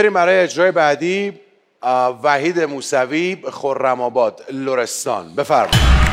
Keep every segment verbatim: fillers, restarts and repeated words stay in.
بریم برای اجرای بعدی. وحید موسوی، خرم‌آباد، لرستان. بفرمایید.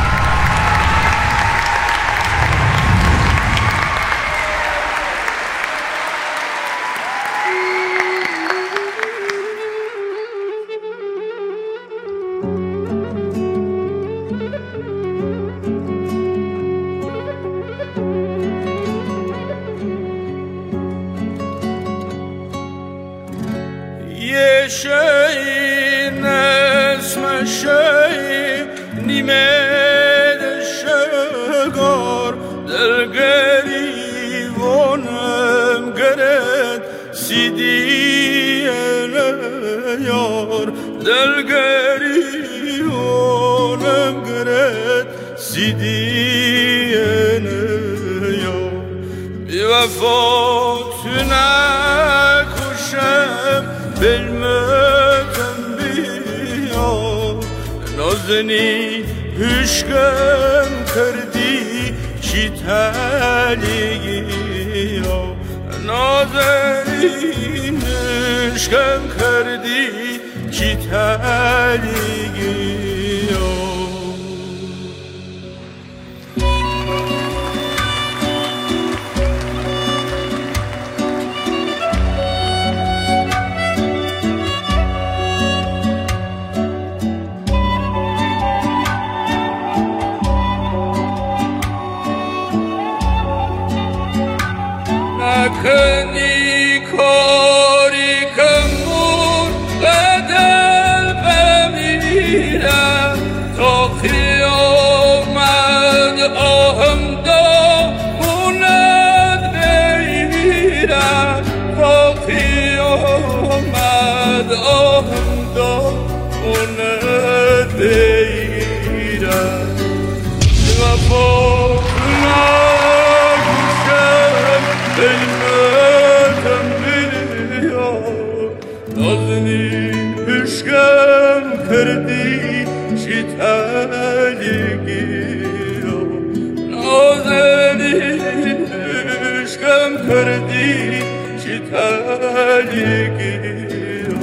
یه شی نسم شی نیمه دشگار دل گریوانم گرد سیدی یار دل گریوانم گرد سیدی یار بی وفا تو نکشم bilmedim biya nazını hüşkem kerdi çitaliya nazını hüşkem kerdi çitaliya نکنی کاری کمون بدل بمیرم تا قیامت آهم دامونت بگیرم تا قیامت آهم دامونت بگیرم وفا bilmedim biliyor nazını hüşkem kerdi çitaliyor nazını hüşkem kerdi çitaliyor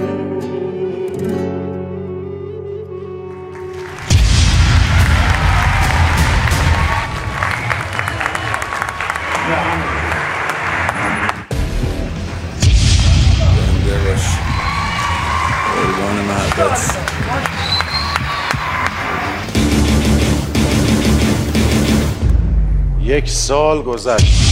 قربان محبت یک سال گذشت.